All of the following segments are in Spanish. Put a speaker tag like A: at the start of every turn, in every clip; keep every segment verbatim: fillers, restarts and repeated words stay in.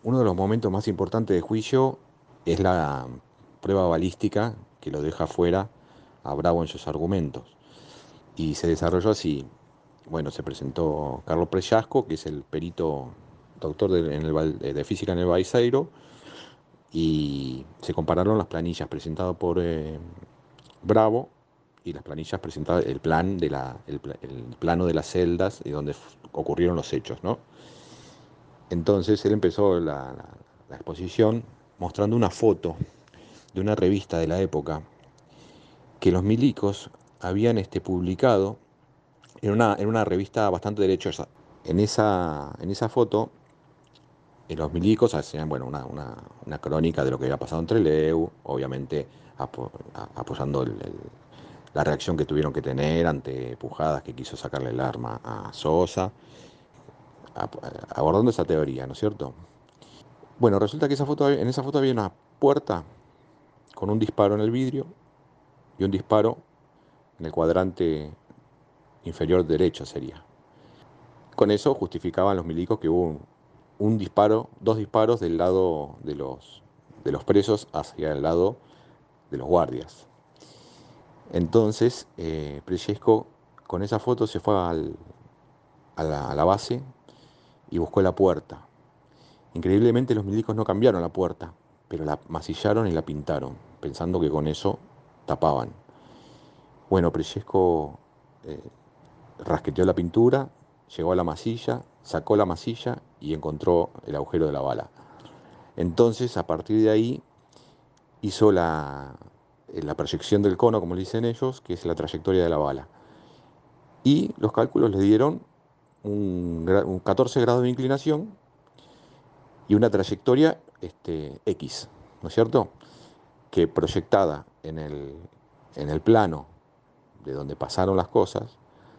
A: Uno de los momentos más importantes del juicio es la prueba balística que lo deja fuera a Bravo en sus argumentos. Y se desarrolló así. Bueno, se presentó Carlos Prellasco, que es el perito doctor de, en el Val- de física en el Baiseiro, y se compararon las planillas presentadas por eh, Bravo y las planillas presentadas, el plan de la, el, pla- el plano de las celdas y donde f- ocurrieron los hechos, ¿no? Entonces él empezó la, la- la exposición mostrando una foto de una revista de la época que los milicos habían este, publicado en una, en una revista bastante derechosa. En esa, en esa foto, eh, los milicos hacían bueno, una, una- una crónica de lo que había pasado entre Trelew, obviamente apo- a- apoyando el- el- la reacción que tuvieron que tener ante Pujadas, que quiso sacarle el arma a Sosa, ap- abordando esa teoría, ¿no es cierto? Bueno, resulta que esa foto, en esa foto había una puerta con un disparo en el vidrio y un disparo en el cuadrante inferior derecho sería. Con eso justificaban los milicos que hubo un, un disparo, dos disparos del lado de los, de los presos hacia el lado de los guardias. Entonces, eh, Prellesco con esa foto se fue al- a la, a la base y buscó la puerta. Increíblemente los milicos no cambiaron la puerta, pero la masillaron y la pintaron, pensando que con eso tapaban. Bueno, Prellesco eh, rasqueteó la pintura, llegó a la masilla, sacó la masilla y encontró el agujero de la bala. Entonces, a partir de ahí, hizo la, eh, la proyección del cono, como le dicen ellos, que es la trayectoria de la bala. Y los cálculos le dieron un, gra- un catorce grados de inclinación y una trayectoria este, X, ¿no es cierto? Que proyectada en el, en el plano de donde pasaron las cosas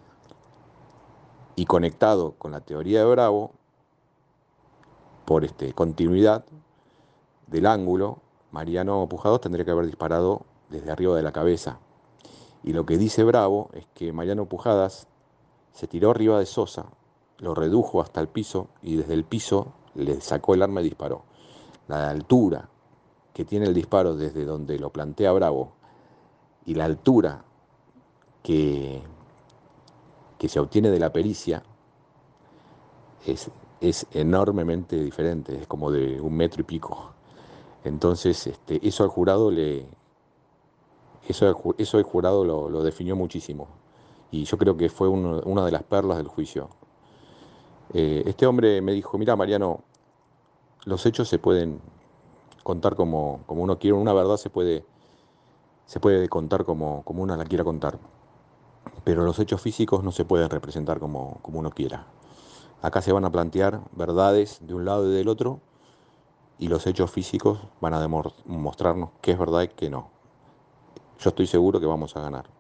A: y conectado con la teoría de Bravo por este, continuidad del ángulo, Mariano Pujados tendría que haber disparado desde arriba de la cabeza. Y lo que dice Bravo es que Mariano Pujadas se tiró arriba de Sosa, lo redujo hasta el piso y desde el piso le sacó el arma y disparó. La altura que tiene el disparo desde donde lo plantea Bravo y la altura que, que se obtiene de la pericia es, es enormemente diferente, es como de un metro y pico. Entonces, este, eso al jurado le, eso, el ju- eso el jurado lo, lo definió muchísimo. Y yo creo que fue uno- una de las perlas del juicio. Eh, este hombre me dijo, mira Mariano, los hechos se pueden contar como, como uno quiere, una verdad se puede, se puede contar como, como uno la quiera contar, pero los hechos físicos no se pueden representar como, como uno quiera. Acá se van a plantear verdades de un lado y del otro, y los hechos físicos van a demor- mostrarnos qué es verdad y qué no. Yo estoy seguro que vamos a ganar.